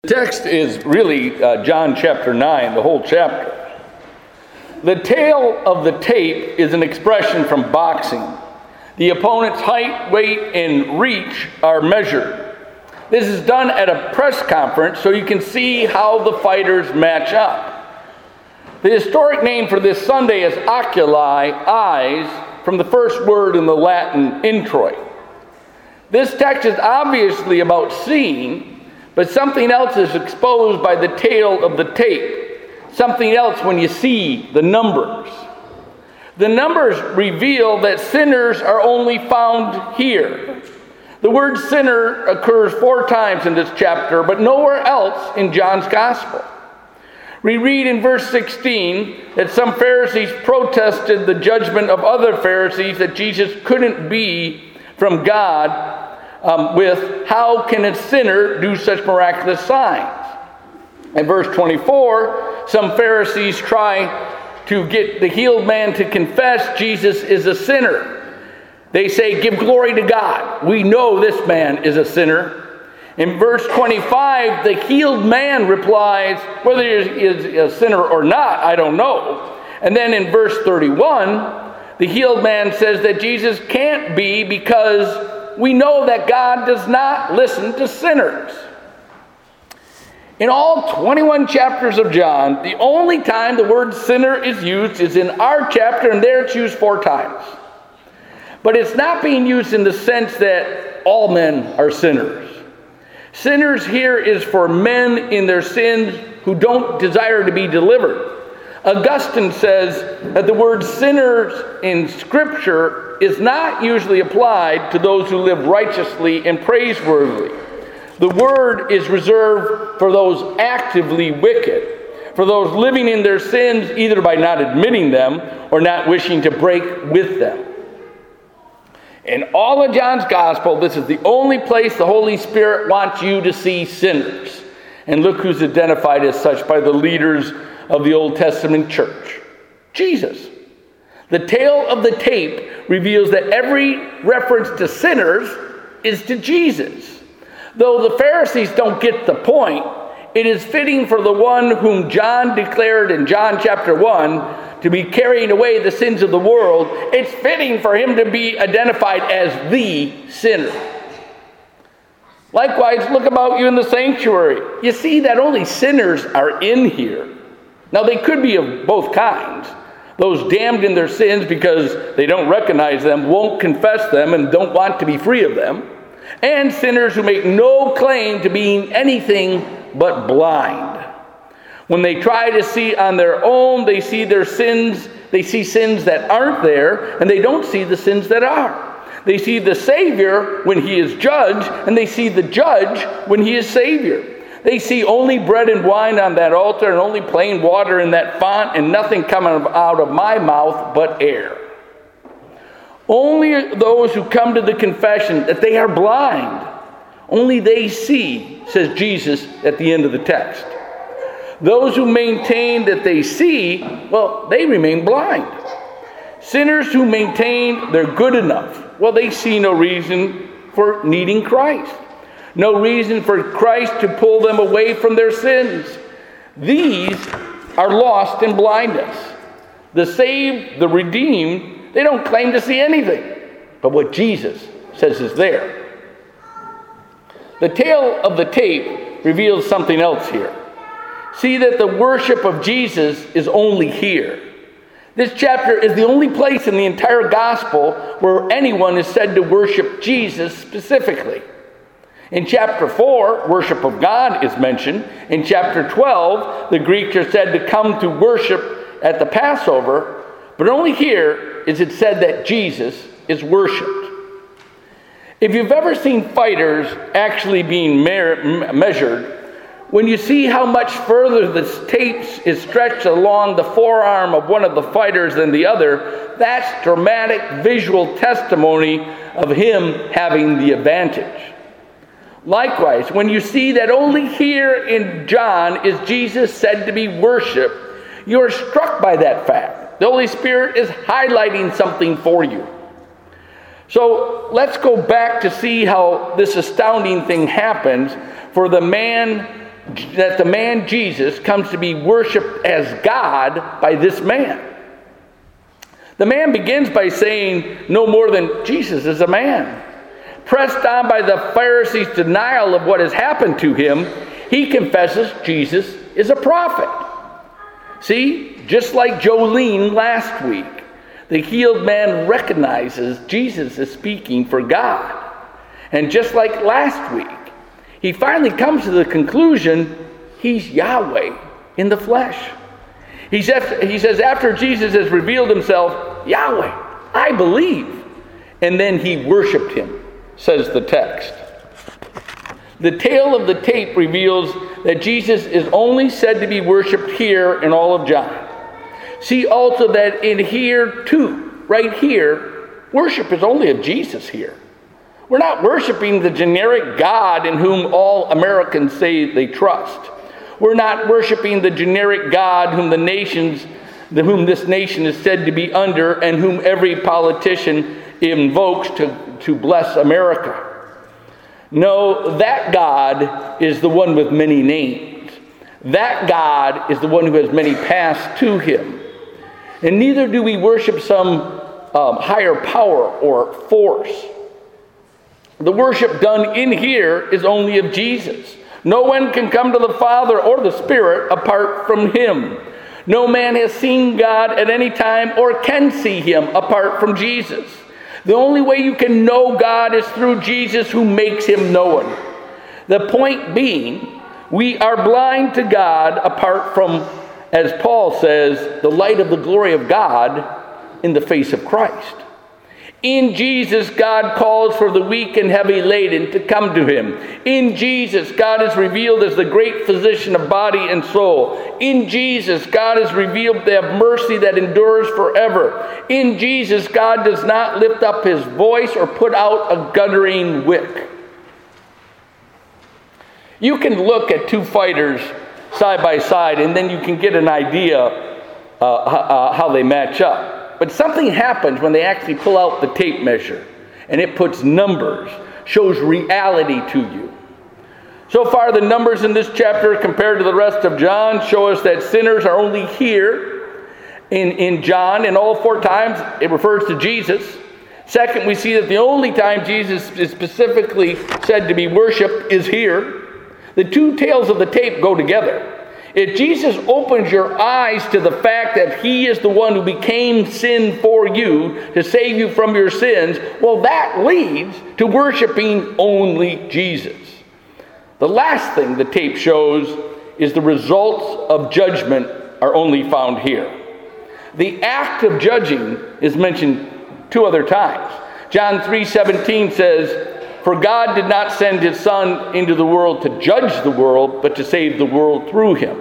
The text is really John chapter 9, the whole chapter. The tail of the tape is an expression from boxing. The opponent's height, weight, and reach are measured. This is done at a press conference so you can see how the fighters match up. The historic name for this Sunday is oculi, eyes, from the first word in the Latin introit. This text is obviously about seeing, but something else is exposed by the tail of the tape. Something else when you see the numbers. The numbers reveal that sinners are only found here. The word sinner occurs 4 times in this chapter, but nowhere else in John's gospel. We read in verse 16 that some Pharisees protested the judgment of other Pharisees that Jesus couldn't be from God with how can a sinner do such miraculous signs? In verse 24, some Pharisees try to get the healed man to confess Jesus is a sinner. They say, give glory to God. We know this man is a sinner. In verse 25, the healed man replies, whether he is a sinner or not, I don't know. And then in verse 31, the healed man says that Jesus can't be because we know that God does not listen to sinners. In all 21 chapters of John, the only time the word sinner is used is in our chapter, and there it's used 4 times. But it's not being used in the sense that all men are sinners. Sinners here is for men in their sins who don't desire to be delivered. Augustine says that the word sinners in Scripture is not usually applied to those who live righteously and praiseworthily. The word is reserved for those actively wicked, for those living in their sins either by not admitting them or not wishing to break with them. In all of John's Gospel, this is the only place the Holy Spirit wants you to see sinners. And look who's identified as such by the leaders of the Old Testament church. Jesus. The tail of the tape reveals that every reference to sinners is to Jesus. Though the Pharisees don't get the point, it is fitting for the one whom John declared in John chapter 1 to be carrying away the sins of the world. It's fitting for him to be identified as the sinner. Likewise, look about you in the sanctuary. You see that only sinners are in here. Now, they could be of both kinds. Those damned in their sins because they don't recognize them, won't confess them, and don't want to be free of them. And sinners who make no claim to being anything but blind. When they try to see on their own, they see their sins. They see sins that aren't there, and they don't see the sins that are. They see the Savior when he is judge, and they see the judge when he is Savior. They see only bread and wine on that altar and only plain water in that font and nothing coming out of my mouth but air. Only those who come to the confession that they are blind, only they see, says Jesus at the end of the text. Those who maintain that they see, well, they remain blind. Sinners who maintain they're good enough, well, they see no reason for needing Christ. No reason for Christ to pull them away from their sins. These are lost in blindness. The saved, the redeemed, they don't claim to see anything but what Jesus says is there. The tail of the tape reveals something else here. See that the worship of Jesus is only here. This chapter is the only place in the entire gospel where anyone is said to worship Jesus specifically. In chapter 4, worship of God is mentioned. In chapter 12, the Greeks are said to come to worship at the Passover, but only here is it said that Jesus is worshipped. If you've ever seen fighters actually being measured, when you see how much further the tape is stretched along the forearm of one of the fighters than the other, that's dramatic visual testimony of him having the advantage. Likewise, when you see that only here in John is Jesus said to be worshipped, you are struck by that fact. The Holy Spirit is highlighting something for you. So let's go back to see how this astounding thing happens for the man that the man Jesus comes to be worshiped as God by this man. The man begins by saying no more than Jesus is a man. Pressed on by the Pharisees' denial of what has happened to him, he confesses Jesus is a prophet. See, just like Jolene last week, the healed man recognizes Jesus is speaking for God. And just like last week, he finally comes to the conclusion he's Yahweh in the flesh. He says, after Jesus has revealed himself, Yahweh, I believe. And then he worshiped him, says the text. The tail of the tape reveals that Jesus is only said to be worshiped here in all of John. See also that in here too, right here, worship is only of Jesus here. We're not worshiping the generic God in whom all Americans say they trust. We're not worshiping the generic God whom this nation is said to be under and whom every politician invokes to bless America. No, that God is the one with many names. That God is the one who has many paths to him. And neither do we worship some higher power or force. The worship done in here is only of Jesus. No one can come to the Father or the Spirit apart from him. No man has seen God at any time or can see him apart from Jesus. The only way you can know God is through Jesus who makes him known. The point being, we are blind to God apart from, as Paul says, the light of the glory of God in the face of Christ. In Jesus, God calls for the weak and heavy laden to come to him. In Jesus, God is revealed as the great physician of body and soul. In Jesus, God is revealed to have mercy that endures forever. In Jesus, God does not lift up his voice or put out a guttering wick. You can look at two fighters side by side and then you can get an idea how they match up. But something happens when they actually pull out the tape measure and it puts numbers, shows reality to you. So far, the numbers in this chapter compared to the rest of John show us that sinners are only here in John, and all four times it refers to Jesus. Second, we see that the only time Jesus is specifically said to be worshipped is here. The two tails of the tape go together. If Jesus opens your eyes to the fact that he is the one who became sin for you to save you from your sins, well, that leads to worshiping only Jesus. The last thing the tape shows is the results of judgment are only found here. The act of judging is mentioned two other times. John 3:17 says, "For God did not send his Son into the world to judge the world, but to save the world through him."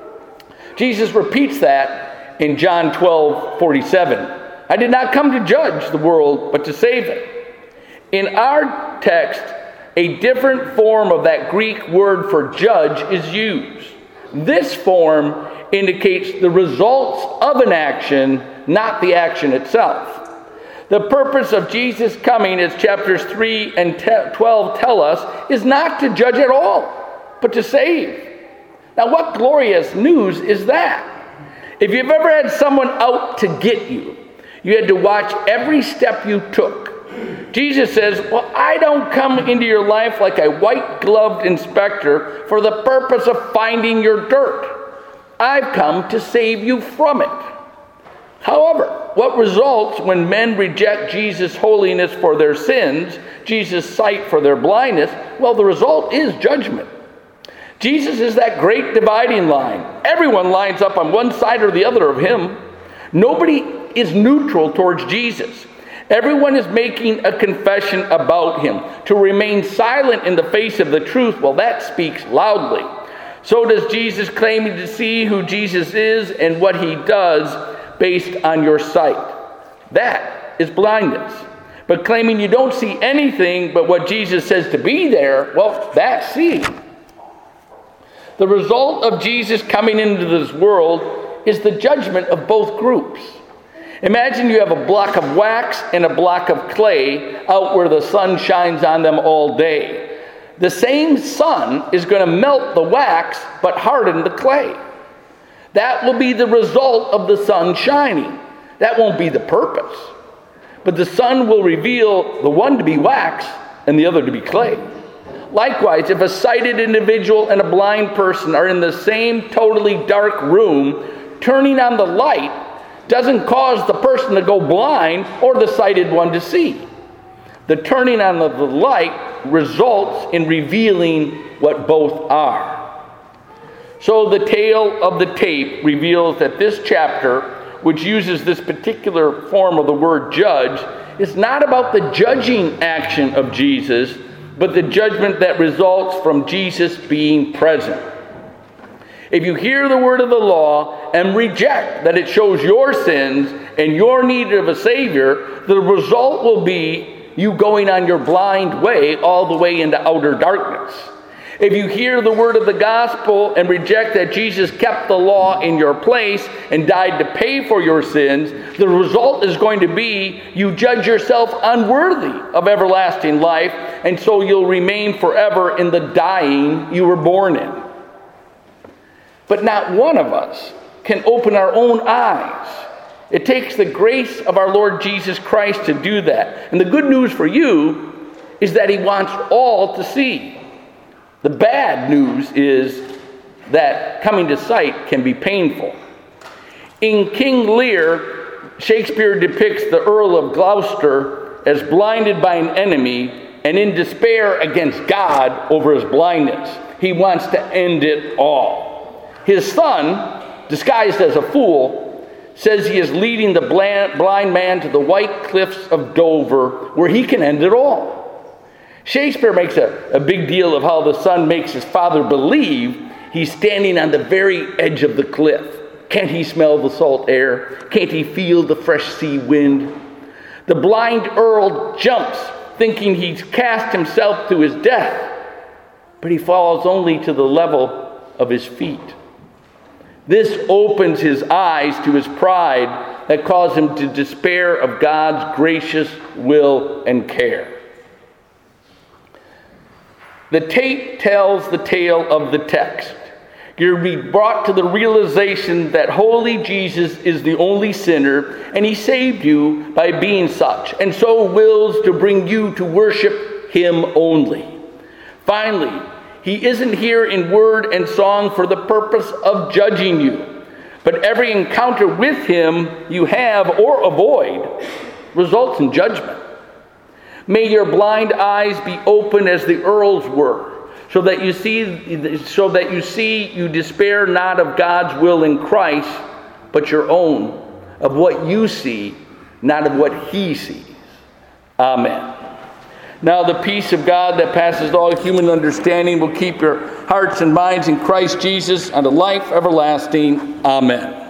Jesus repeats that in John 12:47. "I did not come to judge the world, but to save it." In our text, a different form of that Greek word for judge is used. This form indicates the results of an action, not the action itself. The purpose of Jesus' coming, as chapters 3 and 12 tell us, is not to judge at all, but to save. Now, what glorious news is that? If you've ever had someone out to get you, you had to watch every step you took. Jesus says, well, I don't come into your life like a white-gloved inspector for the purpose of finding your dirt. I've come to save you from it. However, what results when men reject Jesus' holiness for their sins, Jesus' sight for their blindness? Well, the result is judgment. Jesus is that great dividing line. Everyone lines up on one side or the other of him. Nobody is neutral towards Jesus. Everyone is making a confession about him. To remain silent in the face of the truth, well, that speaks loudly. So does Jesus claiming to see who Jesus is and what he does based on your sight. That is blindness. But claiming you don't see anything but what Jesus says to be there, well, that's seeing. The result of Jesus coming into this world is the judgment of both groups. Imagine you have a block of wax and a block of clay out where the sun shines on them all day. the same sun is going to melt the wax but harden the clay. That will be the result of the sun shining. That won't be the purpose. But the sun will reveal the one to be wax and the other to be clay. Likewise, if a sighted individual and a blind person are in the same totally dark room, turning on the light doesn't cause the person to go blind or the sighted one to see. The turning on of the light results in revealing what both are. So the tale of the tape reveals that this chapter, which uses this particular form of the word judge, is not about the judging action of Jesus, but the judgment that results from Jesus being present. If you hear the word of the law and reject that it shows your sins and your need of a Savior, the result will be you going on your blind way all the way into outer darkness. If you hear the word of the gospel and reject that Jesus kept the law in your place and died to pay for your sins, the result is going to be you judge yourself unworthy of everlasting life, and so you'll remain forever in the dying you were born in. But not one of us can open our own eyes. It takes the grace of our Lord Jesus Christ to do that. And the good news for you is that he wants all to see. The bad news is that coming to sight can be painful. In King Lear, Shakespeare depicts the Earl of Gloucester as blinded by an enemy and in despair against God over his blindness. He wants to end it all. His son, disguised as a fool, says he is leading the blind man to the white cliffs of Dover where he can end it all. Shakespeare makes a big deal of how the son makes his father believe he's standing on the very edge of the cliff. Can't he smell the salt air? Can't he feel the fresh sea wind? The blind earl jumps, thinking he's cast himself to his death, but he falls only to the level of his feet. This opens his eyes to his pride that caused him to despair of God's gracious will and care. The tape tells the tale of the text. You'll be brought to the realization that holy Jesus is the only sinner, and he saved you by being such, and so wills to bring you to worship him only. Finally, he isn't here in word and song for the purpose of judging you, but every encounter with him you have or avoid results in judgment. May your blind eyes be open as the earl's were, so that you see you despair not of God's will in Christ, but your own, of what you see, not of what he sees. Amen. Now the peace of God that passes all human understanding will keep your hearts and minds in Christ Jesus unto life everlasting. Amen.